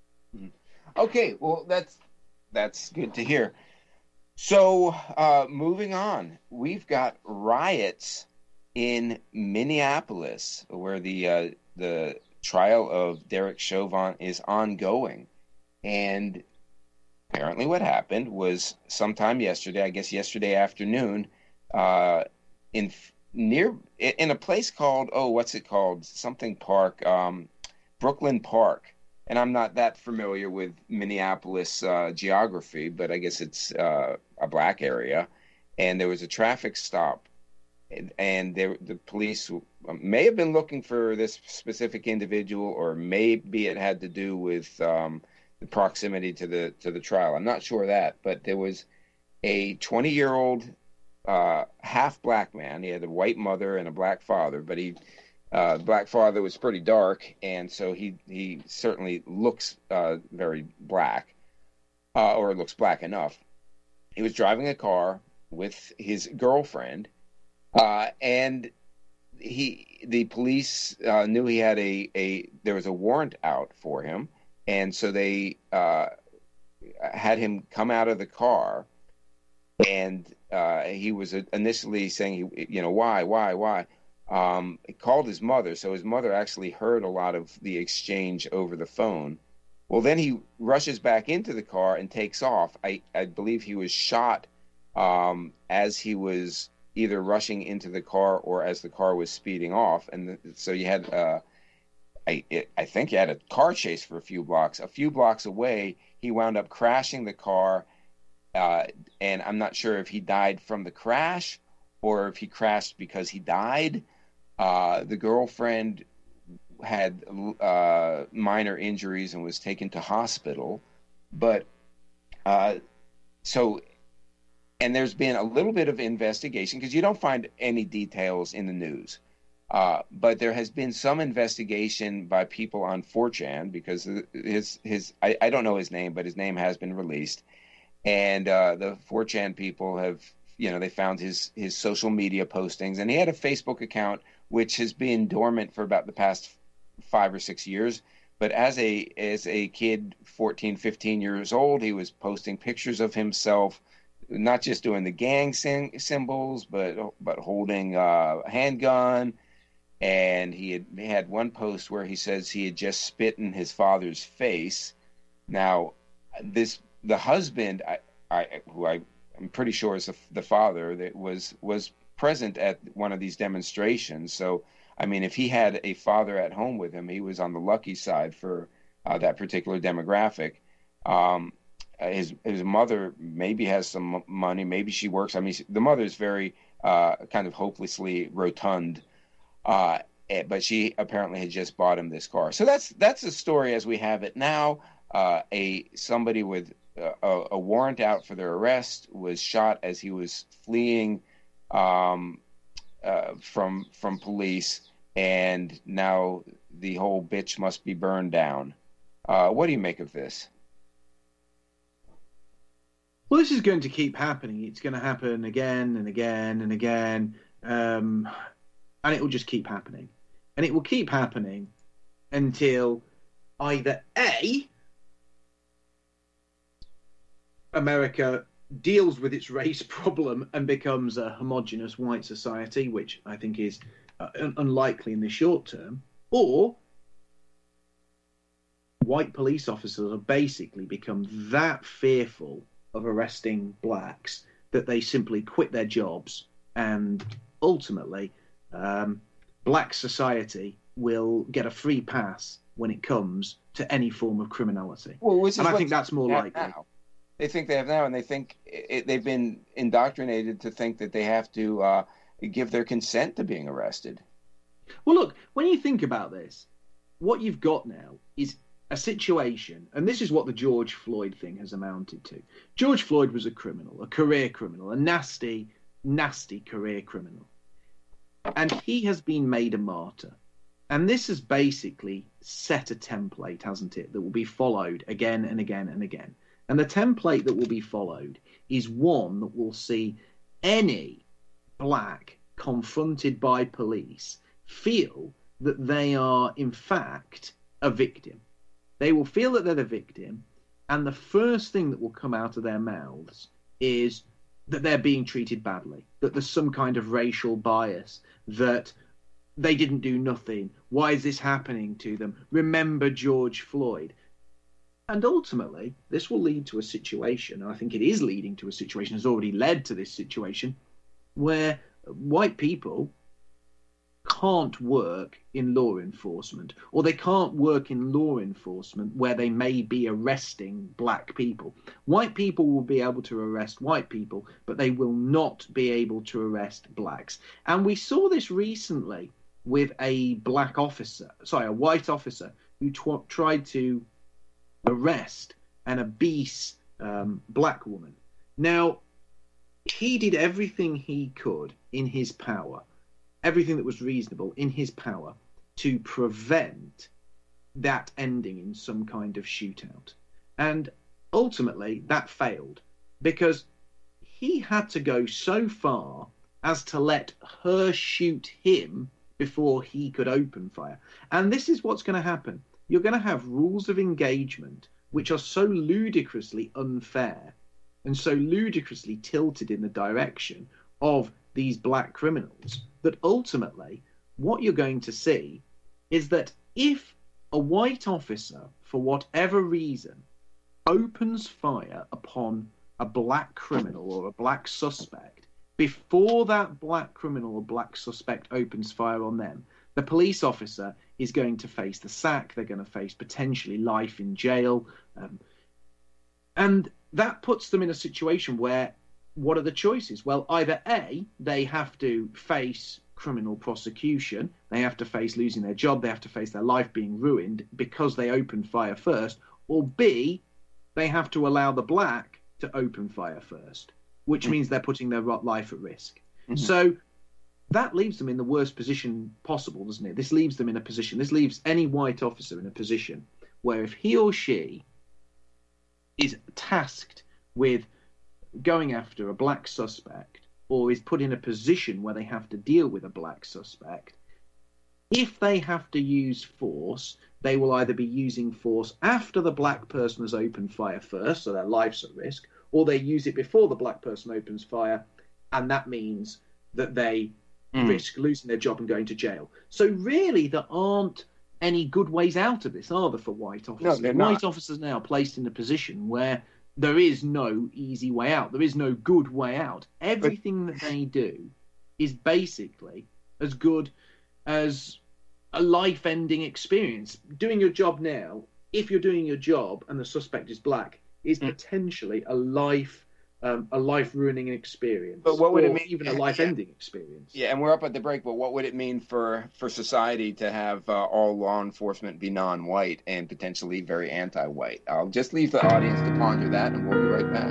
Okay, well, that's that's good to hear. So, uh, moving on, we've got riots in Minneapolis, where the uh, the trial of Derek Chauvin is ongoing, and apparently what happened was sometime yesterday, I guess yesterday afternoon, uh, in near in a place called, oh, what's it called? Something Park, um, Brooklyn Park. And I'm not that familiar with Minneapolis uh, geography, but I guess it's uh, a black area. And there was a traffic stop, and, and there, the police may have been looking for this specific individual, or maybe it had to do with um, the proximity to the to the trial. I'm not sure of that, but there was a twenty-year-old uh, half black man. He had a white mother and a black father, but he uh, black father was pretty dark, and so he he certainly looks uh, very black, uh, or looks black enough. He was driving a car with his girlfriend, uh, and he the police uh, knew he had a a there was a warrant out for him. And so they uh, had him come out of the car, and uh, he was initially saying, you know, why, why, why? Um, he called his mother, so his mother actually heard a lot of the exchange over the phone. Well, then he rushes back into the car and takes off. I, I believe he was shot um, as he was either rushing into the car or as the car was speeding off. And the, so you had... Uh, I, it, I think he had a car chase for a few blocks. A few blocks away, he wound up crashing the car, uh, and I'm not sure if he died from the crash or if he crashed because he died. Uh, the girlfriend had uh, minor injuries and was taken to hospital. But uh, so, and there's been a little bit of investigation because you don't find any details in the news. Uh, but there has been some investigation by people on four chan because his his I, I don't know his name, but his name has been released, and uh, the four chan people have, you know, they found his his social media postings, and he had a Facebook account which has been dormant for about the past five or six years, but as a as a kid, fourteen, fifteen years old, he was posting pictures of himself, not just doing the gang sim- symbols, but but holding a handgun. And he had had one post where he says he had just spit in his father's face. Now, this the husband, I, I who I I'm pretty sure is the, the father, that was was present at one of these demonstrations. So, I mean, if he had a father at home with him, he was on the lucky side for uh, that particular demographic. Um, his his mother maybe has some money, maybe she works. I mean, the mother is very uh, kind of hopelessly rotund, uh, but she apparently had just bought him this car. So that's that's the story as we have it now. Uh, a somebody with a, a warrant out for their arrest was shot as he was fleeing um, uh, from from police, and now the whole bitch must be burned down. Uh, what do you make of this? Well, this is going to keep happening. It's going to happen again and again and again, um, and it will just keep happening. And it will keep happening until either A, America deals with its race problem and becomes a homogenous white society, which I think is uh, unlikely in the short term, or white police officers have basically become that fearful of arresting blacks that they simply quit their jobs, and ultimately um, black society will get a free pass when it comes to any form of criminality. Well, which is and I what think that's more likely. Now. They think they have now, and they think it, they've been indoctrinated to think that they have to uh, give their consent to being arrested. Well, look, when you think about this, what you've got now is a situation, and this is what the George Floyd thing has amounted to. George Floyd was a criminal, a career criminal, a nasty, nasty career criminal. And he has been made a martyr. And this has basically set a template, hasn't it, that will be followed again and again and again. And the template that will be followed is one that will see any black confronted by police feel that they are, in fact, a victim. They will feel that they're the victim, and the first thing that will come out of their mouths is that they're being treated badly, that there's some kind of racial bias, that they didn't do nothing. Why is this happening to them? Remember George Floyd. And ultimately, this will lead to a situation, and I think it is leading to a situation, has already led to this situation, where white people can't work in law enforcement, or they can't work in law enforcement where they may be arresting black people. White people will be able to arrest white people, but they will not be able to arrest blacks. And we saw this recently with a black officer, sorry, a white officer who tw- tried to arrest an obese um, black woman. Now, he did everything he could in his power, everything that was reasonable in his power, to prevent that ending in some kind of shootout. And ultimately, that failed, because he had to go so far as to let her shoot him before he could open fire. And this is what's going to happen. You're going to have rules of engagement which are so ludicrously unfair and so ludicrously tilted in the direction of these black criminals that ultimately what you're going to see is that if a white officer, for whatever reason, opens fire upon a black criminal or a black suspect, before that black criminal or black suspect opens fire on them, the police officer is going to face the sack. They're going to face potentially life in jail. Um, and that puts them in a situation where, what are the choices? Well, either A, they have to face criminal prosecution. They have to face losing their job. They have to face their life being ruined because they opened fire first. Or B, they have to allow the black to open fire first, which mm-hmm. means they're putting their life at risk. Mm-hmm. So that leaves them in the worst position possible, doesn't it? This leaves them in a position, this leaves any white officer in a position where if he or she is tasked with going after a black suspect, or is put in a position where they have to deal with a black suspect, If they have to use force, they will either be using force after the black person has opened fire first, so their life's at risk, or they use it before the black person opens fire, and that means that they mm. risk losing their job and going to jail. So really, there aren't any good ways out of this, are there, for white officers? No, white not. officers are now placed in a position where there is no easy way out. There is no good way out. Everything but... that they do is basically as good as a life-ending experience. Doing your job now, if you're doing your job and the suspect is black, is mm. potentially a life Um, a life-ruining experience, but what would or it mean? Even a life-ending yeah. experience. Yeah, and we're up at the break. But what would it mean for for society to have uh, all law enforcement be non-white and potentially very anti-white? I'll just leave the audience to ponder that, and we'll be right back.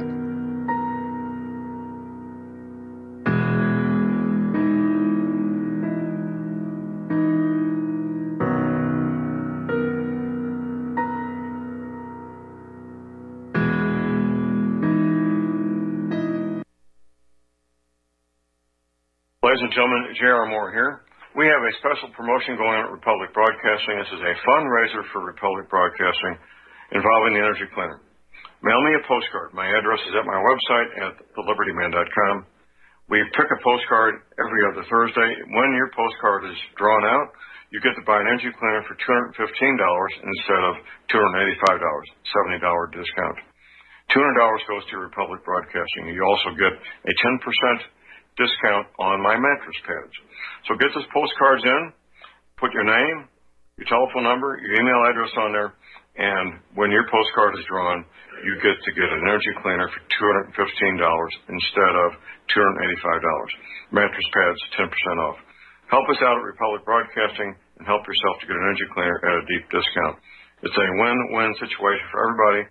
Ladies and gentlemen, J R. Moore here. We have a special promotion going on at Republic Broadcasting. This is a fundraiser for Republic Broadcasting involving the Energy Cleaner. Mail me a postcard. My address is at my website at the liberty man dot com. We pick a postcard every other Thursday. When your postcard is drawn out, you get to buy an Energy Cleaner for two hundred fifteen dollars instead of two hundred eighty-five dollars, seventy dollars discount. two hundred dollars goes to Republic Broadcasting. You also get a ten percent discount on my mattress pads. So get those postcards in, put your name, your telephone number, your email address on there, and when your postcard is drawn, you get to get an Energy Cleaner for two hundred fifteen dollars instead of two hundred eighty-five dollars. Mattress pads, ten percent off. Help us out at Republic Broadcasting and help yourself to get an Energy Cleaner at a deep discount. It's a win-win situation for everybody.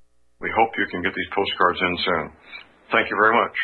We hope you can get these postcards in soon. Thank you very much.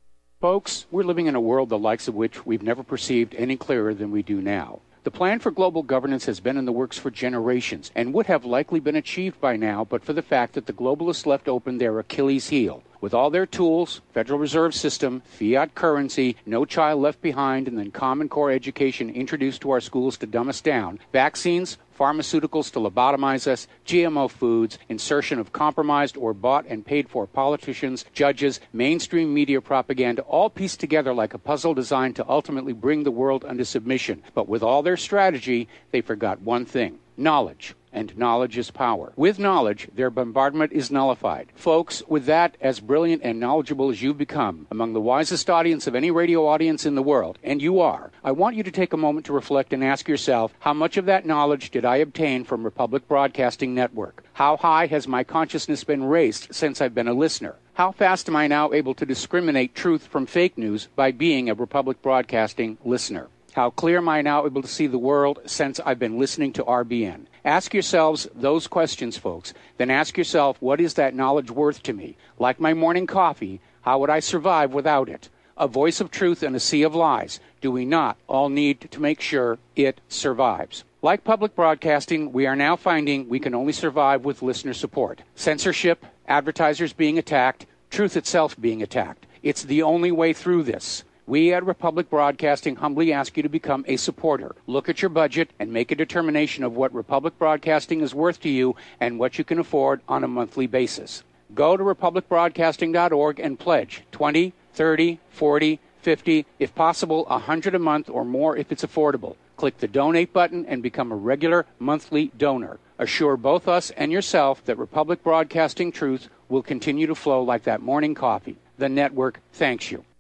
Folks, we're living in a world the likes of which we've never perceived any clearer than we do now. The plan for global governance has been in the works for generations and would have likely been achieved by now but for the fact that the globalists left open their Achilles heel. With all their tools, Federal Reserve System, fiat currency, no child left behind, and then Common Core education introduced to our schools to dumb us down, vaccines, pharmaceuticals to lobotomize us, G M O foods, insertion of compromised or bought and paid for politicians, judges, mainstream media propaganda, all pieced together like a puzzle designed to ultimately bring the world under submission. But with all their strategy, they forgot one thing: knowledge. And knowledge is power. With knowledge, their bombardment is nullified. Folks, with that, as brilliant and knowledgeable as you've become, among the wisest audience of any radio audience in the world, and you are, I want you to take a moment to reflect and ask yourself, how much of that knowledge did I obtain from Republic Broadcasting Network? How high has my consciousness been raised since I've been a listener? How fast am I now able to discriminate truth from fake news by being a Republic Broadcasting listener? How clear am I now able to see the world since I've been listening to R B N? Ask yourselves those questions, folks. Then ask yourself, what is that knowledge worth to me? Like my morning coffee, how would I survive without it? A voice of truth in a sea of lies. Do we not all need to make sure it survives? Like public broadcasting, we are now finding we can only survive with listener support. Censorship, advertisers being attacked, truth itself being attacked. It's the only way through this. We at Republic Broadcasting humbly ask you to become a supporter. Look at your budget and make a determination of what Republic Broadcasting is worth to you and what you can afford on a monthly basis. Go to republic broadcasting dot org and pledge twenty, thirty, forty, fifty, if possible one hundred a month or more if it's affordable. Click the donate button and become a regular monthly donor. Assure both us and yourself that Republic Broadcasting truth will continue to flow like that morning coffee. The network thanks you.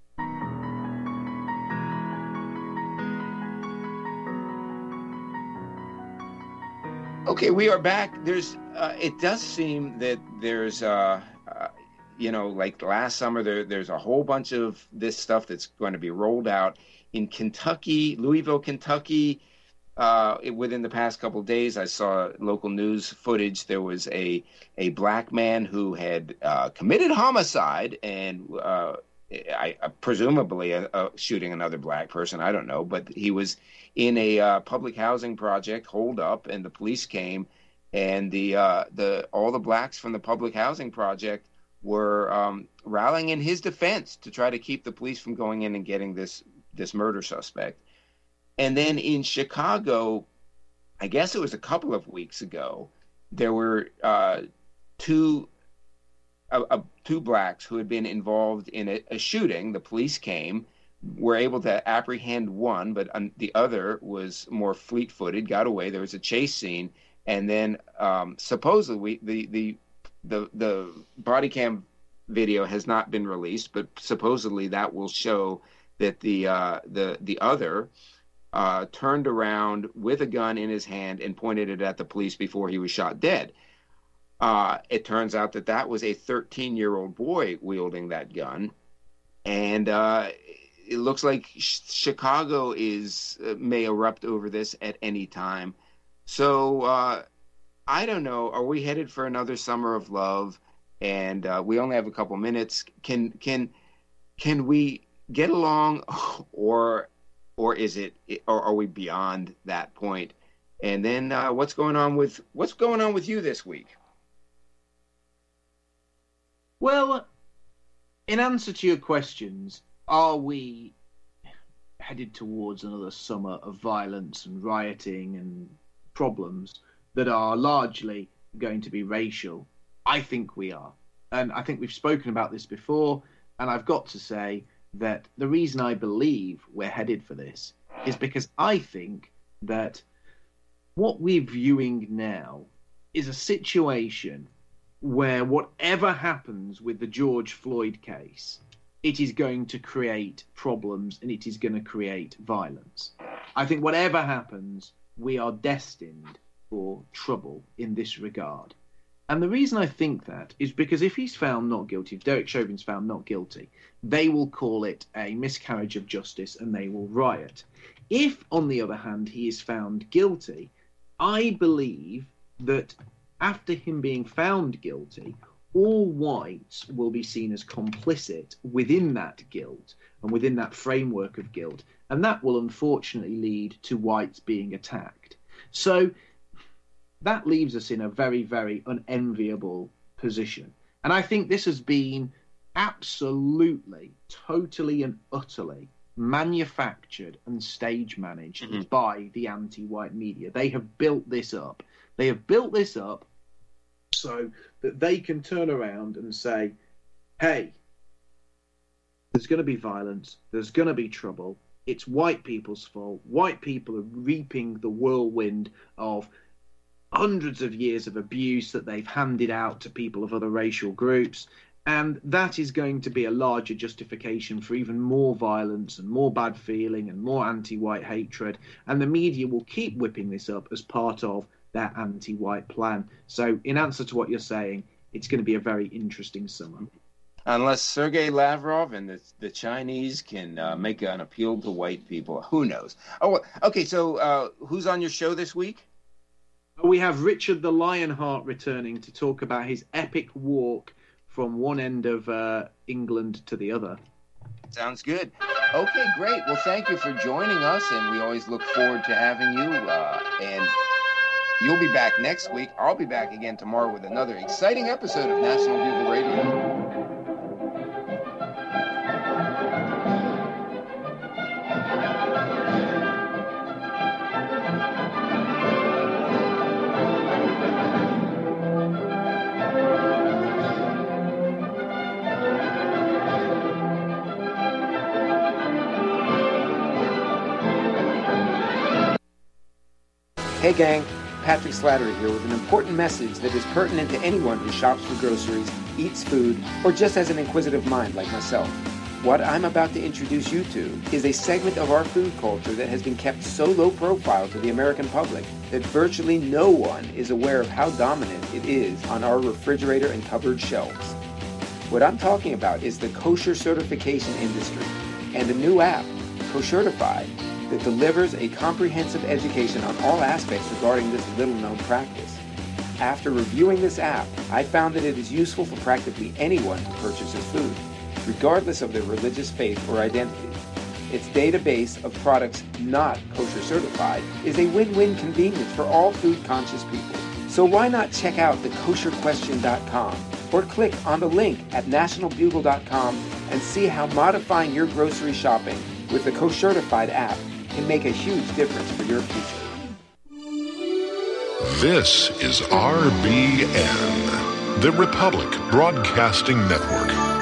Okay, we are back. There's, uh, it does seem that there's, uh, uh, you know, like last summer, there, there's a whole bunch of this stuff that's going to be rolled out in Kentucky, Louisville, Kentucky. Uh, within the past couple of days, I saw local news footage. There was a a black man who had uh, committed homicide and uh, I, I presumably uh, uh, shooting another black person. I don't know, but he was in a uh, public housing project holed up, and the police came, and the uh, the all the blacks from the public housing project were um, rallying in his defense to try to keep the police from going in and getting this this murder suspect. And then in Chicago, I guess it was a couple of weeks ago, there were uh, two uh, uh, two blacks who had been involved in a, a shooting. The police came, were able to apprehend one, but um, the other was more fleet-footed, got away. There was a chase scene, and then um, supposedly the, the the the body cam video has not been released, but supposedly that will show that the uh, the the other uh, turned around with a gun in his hand and pointed it at the police before he was shot dead. Uh, it turns out that that was a thirteen-year-old boy wielding that gun, and uh, it looks like Chicago is uh, may erupt over this at any time. So uh, I don't know. Are we headed for another summer of love? And uh, we only have a couple minutes. Can can can we get along, or or is it, or are we beyond that point? And then uh, what's going on with what's going on with you this week? Well, in answer to your questions, are we headed towards another summer of violence and rioting and problems that are largely going to be racial? I think we are. And I think we've spoken about this before, and I've got to say that the reason I believe we're headed for this is because I think that what we're viewing now is a situation where whatever happens with the George Floyd case, it is going to create problems and it is going to create violence. I think whatever happens, we are destined for trouble in this regard. And the reason I think that is because if he's found not guilty, if Derek Chauvin's found not guilty, they will call it a miscarriage of justice and they will riot. If, on the other hand, he is found guilty, I believe that after him being found guilty, all whites will be seen as complicit within that guilt and within that framework of guilt. And that will unfortunately lead to whites being attacked. So that leaves us in a very, very unenviable position. And I think this has been absolutely, totally and utterly manufactured and stage managed mm-hmm. by the anti-white media. They have built this up. They have built this up so that they can turn around and say, hey, there's going to be violence, there's going to be trouble, it's white people's fault, white people are reaping the whirlwind of hundreds of years of abuse that they've handed out to people of other racial groups, and that is going to be a larger justification for even more violence and more bad feeling and more anti-white hatred, and the media will keep whipping this up as part of their anti-white plan. So in answer to what you're saying, it's going to be a very interesting summer. Unless Sergei Lavrov and the, the Chinese can uh, make an appeal to white people. Who knows? Oh, okay, so uh, who's on your show this week? We have Richard the Lionheart returning to talk about his epic walk from one end of uh, England to the other. Sounds good. Okay, great. Well, thank you for joining us, and we always look forward to having you. Uh, and you'll be back next week. I'll be back again tomorrow with another exciting episode of National Bugle Radio. Hey gang, Patrick Slattery here with an important message that is pertinent to anyone who shops for groceries, eats food, or just has an inquisitive mind like myself. What I'm about to introduce you to is a segment of our food culture that has been kept so low profile to the American public that virtually no one is aware of how dominant it is on our refrigerator and cupboard shelves. What I'm talking about is the kosher certification industry and a new app, Koshertified, that delivers a comprehensive education on all aspects regarding this little-known practice. After reviewing this app, I found that it is useful for practically anyone who purchases food, regardless of their religious faith or identity. Its database of products not kosher certified is a win-win convenience for all food-conscious people. So why not check out the kosher question dot com or click on the link at national bugle dot com and see how modifying your grocery shopping with the Koshertified app can make a huge difference for your future. This is R B N, the Republic Broadcasting Network.